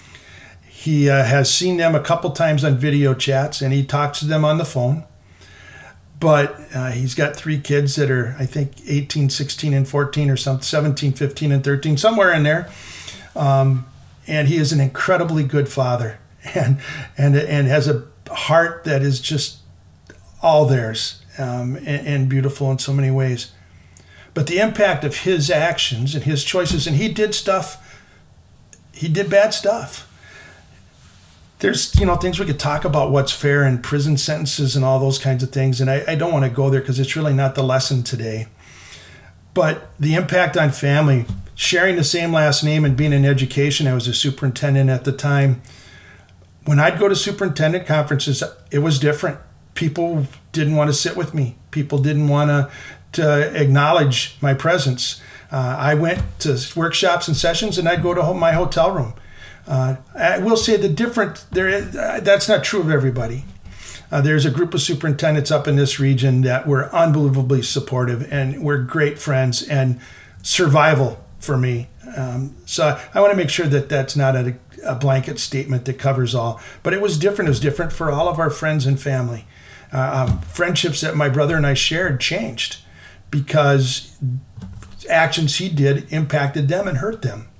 He uh, has seen them a couple times on video chats, and he talks to them on the phone. But uh, he's got three kids that are, I think, eighteen, sixteen, and fourteen, or something, seventeen, fifteen, and thirteen, somewhere in there. Um, and he is an incredibly good father, and and and has a heart that is just all theirs. Um, and, and beautiful in so many ways. But the impact of his actions and his choices, and he did stuff, he did bad stuff. There's, you know, things we could talk about what's fair in prison sentences and all those kinds of things, and I, I don't want to go there because it's really not the lesson today. But the impact on family, sharing the same last name and being in education, I was a superintendent at the time. When I'd go to superintendent conferences, it was different. People didn't want to sit with me. People didn't want to, to acknowledge my presence. Uh, I went to workshops and sessions, and I'd go to my hotel room. Uh, I will say the different there. Uh, that's not true of everybody. Uh, there's a group of superintendents up in this region that were unbelievably supportive, and we're great friends and survival for me. Um, so I want to make sure that that's not a, a blanket statement that covers all. But it was different. It was different for all of our friends and family. Uh, um, friendships that my brother and I shared changed because actions he did impacted them and hurt them.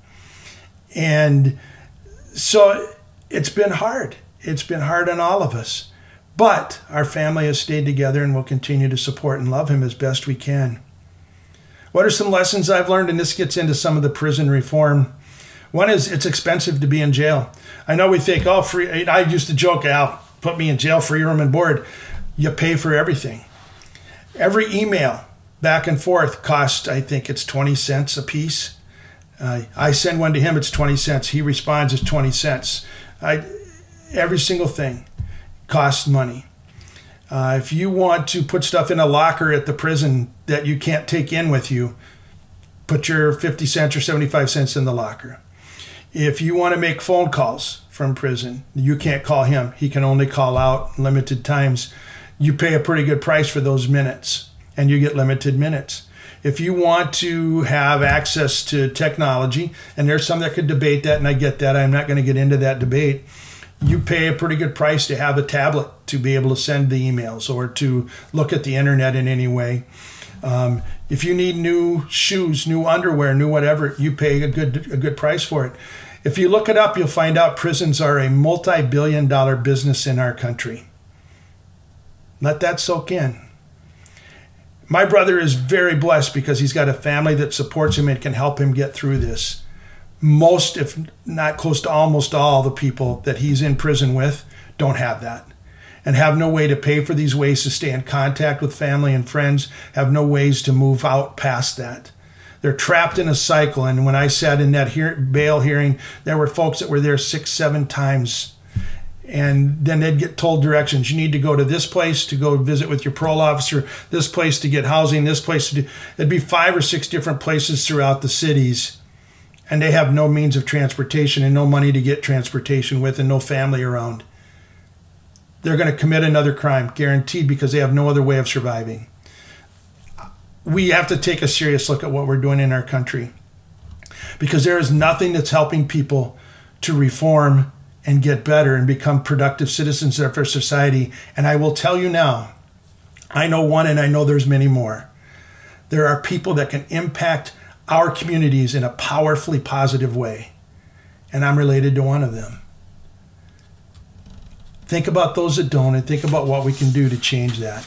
And so it's been hard. It's been hard on all of us. But our family has stayed together, and will continue to support and love him as best we can. What are some lessons I've learned? And this gets into some of the prison reform. One is it's expensive to be in jail. I know we think, oh, free. I used to joke, Al, put me in jail, free room and board. You pay for everything. Every email back and forth costs, I think it's twenty cents a piece. Uh, I send one to him, it's twenty cents. He responds, it's twenty cents. I, every single thing costs money. Uh, if you want to put stuff in a locker at the prison that you can't take in with you, put your fifty cents or seventy-five cents in the locker. If you want to make phone calls from prison, you can't call him. He can only call out limited times. You pay a pretty good price for those minutes. and you get limited minutes. If you want to have access to technology, and there's some that could debate that, and I get that, I'm not going to get into that debate, you pay a pretty good price to have a tablet to be able to send the emails or to look at the internet in any way. Um, if you need new shoes, new underwear, new whatever, you pay a good a good price for it. If you look it up, you'll find out prisons are a multi-billion dollar business in our country. Let that soak in. My brother is very blessed because he's got a family that supports him and can help him get through this. Most, if not close to almost all the people that he's in prison with don't have that and have no way to pay for these ways to stay in contact with family and friends, have no ways to move out past that. They're trapped in a cycle. And when I sat in that hear- bail hearing, there were folks that were there six, seven times. And then they'd get told directions. You need to go to this place to go visit with your parole officer, this place to get housing, this place to do. It'd be five or six different places throughout the cities. And they have no means of transportation and no money to get transportation with and no family around. They're going to commit another crime, guaranteed, because they have no other way of surviving. We have to take a serious look at what we're doing in our country, because there is nothing that's helping people to reform and get better and become productive citizens of our society. And I will tell you now, I know one and I know there's many more. There are people that can impact our communities in a powerfully positive way. And I'm related to one of them. Think about those that don't and think about what we can do to change that.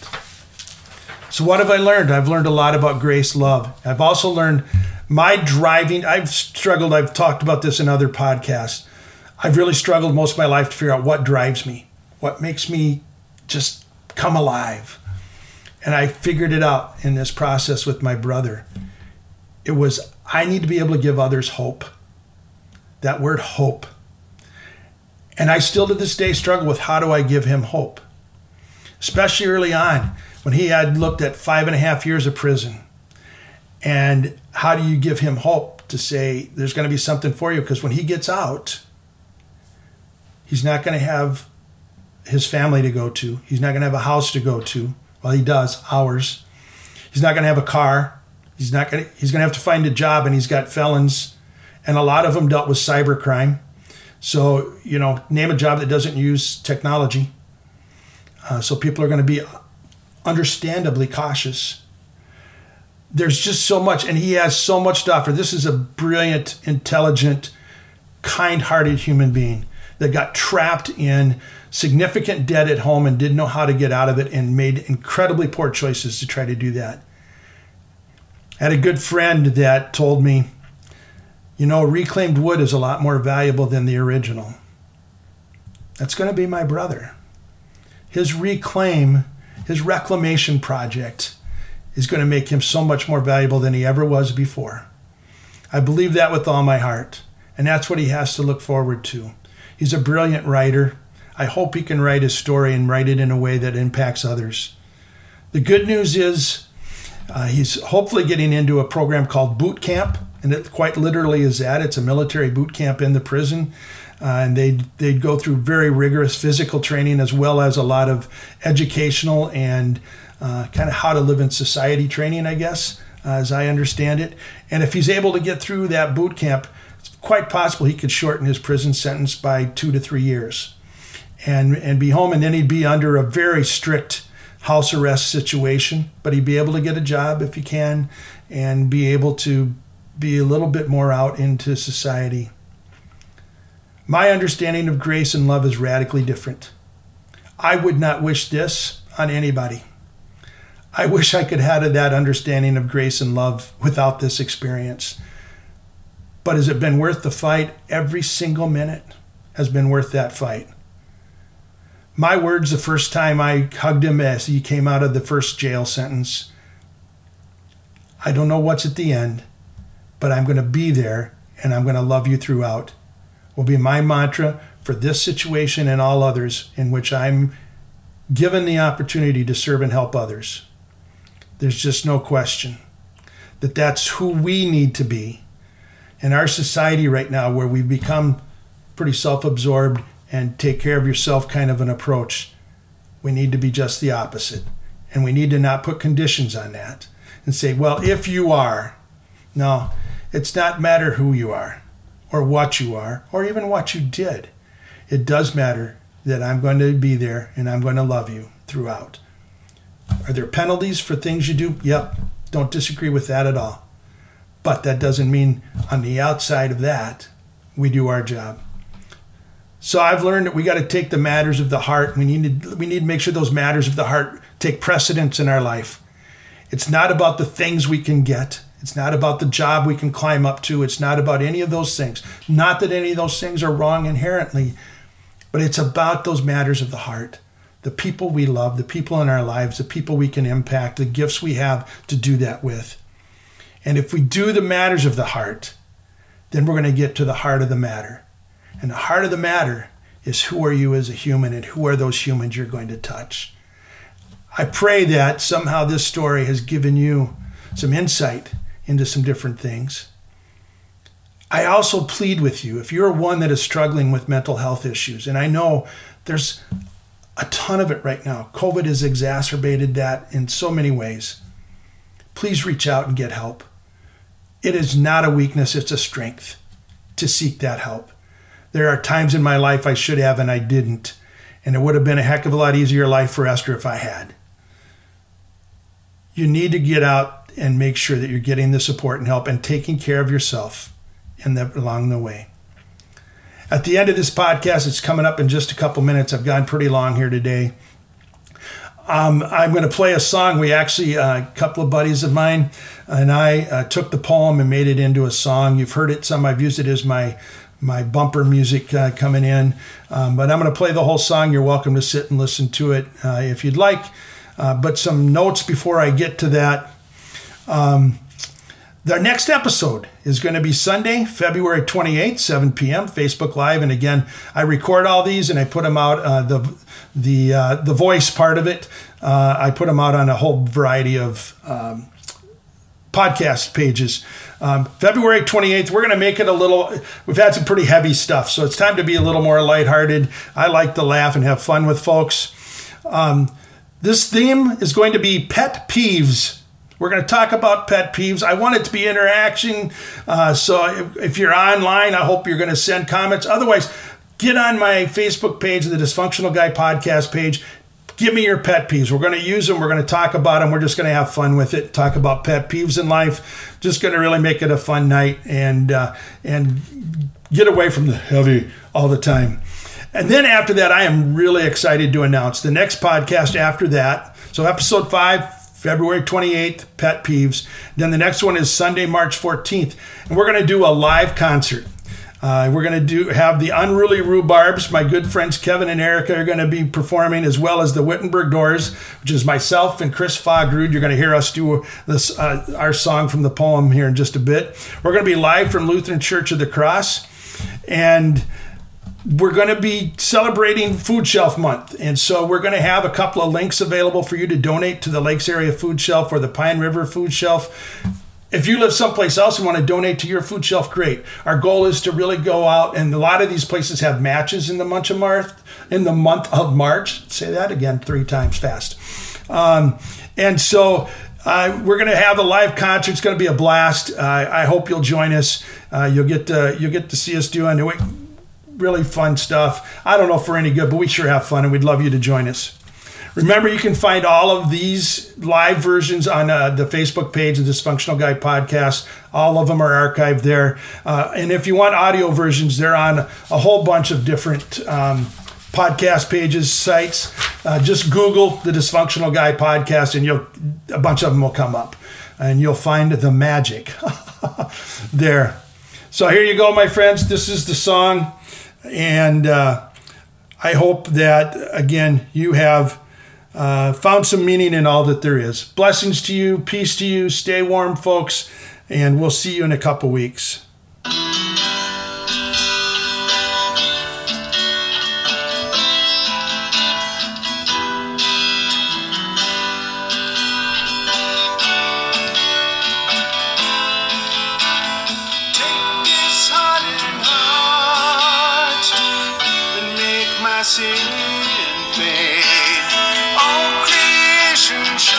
So what have I learned? I've learned a lot about grace, love. I've also learned my driving. I've struggled. I've talked about this in other podcasts. I've really struggled most of my life to figure out what drives me, what makes me just come alive. And I figured it out in this process with my brother. It was, I need to be able to give others hope. That word hope. And I still to this day struggle with how do I give him hope? Especially early on when he had looked at five and a half years of prison. And how do you give him hope to say there's going to be something for you? Because when he gets out, he's not going to have his family to go to. He's not going to have a house to go to. Well, he does, ours. He's not going to have a car. He's not going to, he's going to have to find a job, and he's got felons. And a lot of them dealt with cybercrime. So, you know, name a job that doesn't use technology. Uh, so people are going to be understandably cautious. There's just so much, and he has so much to offer. This is a brilliant, intelligent, kind-hearted human being that got trapped in significant debt at home and didn't know how to get out of it and made incredibly poor choices to try to do that. I had a good friend that told me, you know, reclaimed wood is a lot more valuable than the original. That's going to be my brother. His reclaim, his reclamation project is going to make him so much more valuable than he ever was before. I believe that with all my heart. And that's what he has to look forward to. He's a brilliant writer. I hope he can write his story and write it in a way that impacts others. The good news is uh, he's hopefully getting into a program called Boot Camp. And it quite literally is that. It's a military boot camp in the prison. Uh, and they'd, they'd go through very rigorous physical training as well as a lot of educational and uh, kind of how to live in society training, I guess, uh, as I understand it. And if he's able to get through that boot camp, it's quite possible he could shorten his prison sentence by two to three years and, and be home. And then he'd be under a very strict house arrest situation, but he'd be able to get a job if he can and be able to be a little bit more out into society. My understanding of grace and love is radically different. I would not wish this on anybody. I wish I could have had that understanding of grace and love without this experience. But has it been worth the fight? Every single minute has been worth that fight. My words the first time I hugged him as he came out of the first jail sentence, I don't know what's at the end, but I'm going to be there and I'm going to love you throughout, will be my mantra for this situation and all others in which I'm given the opportunity to serve and help others. There's just no question that that's who we need to be in our society right now, where we've become pretty self-absorbed and take care of yourself kind of an approach. We need to be just the opposite And we need to not put conditions on that and say, well, if you are. No, it's not matter who you are or what you are or even what you did. It does matter that I'm going to be there and I'm going to love you throughout. Are there penalties for things you do? Yep. Don't disagree with that at all. But that doesn't mean on the outside of that, we do our job. So I've learned that we got to take the matters of the heart. We need to, we need to make sure those matters of the heart take precedence in our life. It's not about the things we can get. It's not about the job we can climb up to. It's not about any of those things. Not that any of those things are wrong inherently, but it's about those matters of the heart. The people we love, the people in our lives, the people we can impact, the gifts we have to do that with. And if we do the matters of the heart, then we're going to get to the heart of the matter. And the heart of the matter is, who are you as a human and who are those humans you're going to touch? I pray that somehow this story has given you some insight into some different things. I also plead with you, if you're one that is struggling with mental health issues, and I know there's a ton of it right now. COVID has exacerbated that in so many ways. Please reach out and get help. It is not a weakness, it's a strength to seek that help. There are times in my life I should have and I didn't. And it would have been a heck of a lot easier life for Esther if I had. You need to get out and make sure that you're getting the support and help and taking care of yourself in the, along the way. At the end of this podcast, it's coming up in just a couple minutes. I've gone pretty long here today. Um, I'm going to play a song. We actually, uh, a couple of buddies of mine and I uh, took the poem and made it into a song. You've heard it some. I've used it as my my bumper music uh, coming in. Um, but I'm going to play the whole song. You're welcome to sit and listen to it uh, if you'd like. Uh, but some notes before I get to that. Um, the next episode is going to be Sunday, February twenty-eighth, seven p.m., Facebook Live. And again, I record all these and I put them out, uh, the the uh, the voice part of it. Uh, I put them out on a whole variety of um, podcast pages. Um, February twenty-eighth, we're going to make it a little, we've had some pretty heavy stuff, so it's time to be a little more lighthearted. I like to laugh and have fun with folks. Um, this theme is going to be pet peeves. We're going to talk about pet peeves. I want it to be interaction. Uh, so if, if you're online, I hope you're going to send comments. Otherwise, get on my Facebook page, the Dysfunctional Guy podcast page. Give me your pet peeves. We're going to use them. We're going to talk about them. We're just going to have fun with it. Talk about pet peeves in life. Just going to really make it a fun night and uh, and get away from the heavy all the time. And then after that, I am really excited to announce the next podcast after that. So episode five, February twenty-eighth, Pet Peeves. Then the next one is Sunday, March fourteenth. And we're going to do a live concert. Uh, we're going to do have the Unruly Rhubarbs. My good friends Kevin and Erica are going to be performing, as well as the Wittenberg Doors, which is myself and Chris Fogrud. You're going to hear us do this uh, our song from the poem here in just a bit. We're going to be live from Lutheran Church of the Cross, and we're going to be celebrating Food Shelf Month. And so we're going to have a couple of links available for you to donate to the Lakes Area Food Shelf or the Pine River Food Shelf. If you live someplace else and want to donate to your food shelf, great. Our goal is to really go out, and a lot of these places have matches in the month of March. In the month of March, say that again three times fast. Um, and so uh, we're going to have a live concert. It's going to be a blast. Uh, I hope you'll join us. Uh, you'll get to you'll get to see us doing really fun stuff. I don't know if we're any good, but we sure have fun, and we'd love you to join us. Remember, you can find all of these live versions on uh, the Facebook page of Dysfunctional Guy Podcast. All of them are archived there. Uh, and if you want audio versions, they're on a whole bunch of different um, podcast pages, sites. Uh, just Google the Dysfunctional Guy Podcast, and you'll a bunch of them will come up. And you'll find the magic there. So here you go, my friends. This is the song. And uh, I hope that, again, you have Uh, found some meaning in all that there is. Blessings to you, peace to you, stay warm, folks, and we'll see you in a couple weeks. Take this hardened heart and make my sin fade. All creation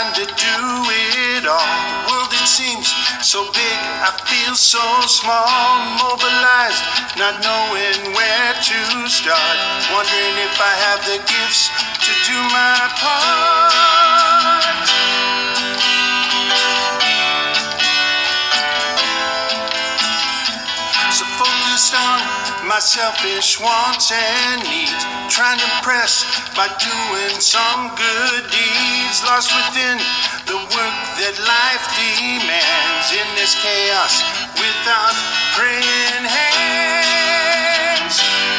time to do it all. The world, it seems so big, I feel so small, mobilized, not knowing where to start, wondering if I have the gifts to do my part. So focused on my selfish wants and needs, trying to impress by doing some good deeds, lost within the work that life demands, in this chaos without praying hands.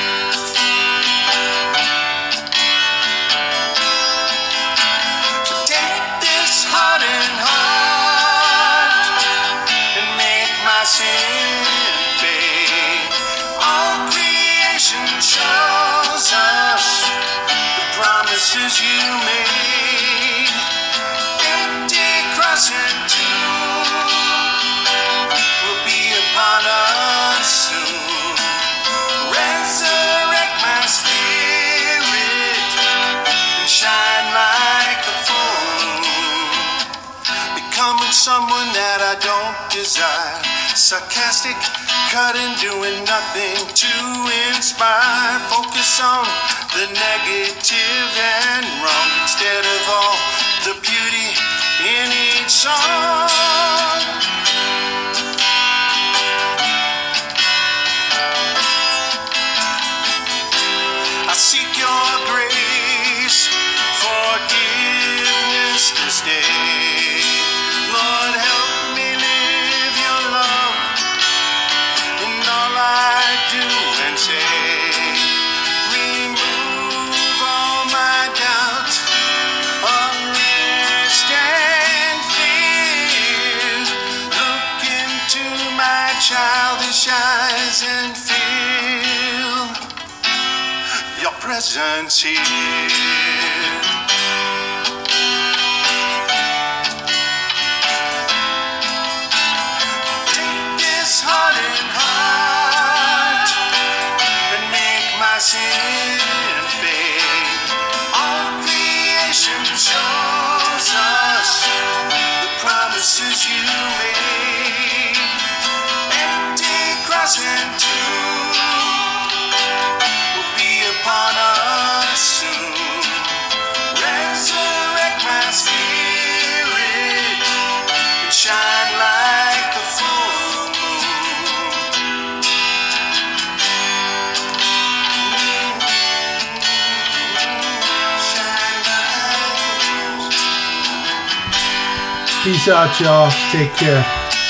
So take this heart and heart and make my sin fade. All creation shows us the promises you made. Empty cross and tomb will be upon us soon. Resurrect my spirit and shine like the full moon. Becoming someone that I don't desire, sarcastic, cutting, doing nothing to inspire. Focus on the negative and wrong instead of all the beauty in each song. I seek your grace, forgiveness to stay. Lord, help me live your love in all I do and say. Remove all my doubt, unrest and fear. Look into my childish eyes and feel your presence here. Heart and heart and make my sin fade. All creation shows us the promises you made. Empty cross and tomb will be upon us soon. Resurrect my spirit and shine like the full. Peace out, y'all. Take care.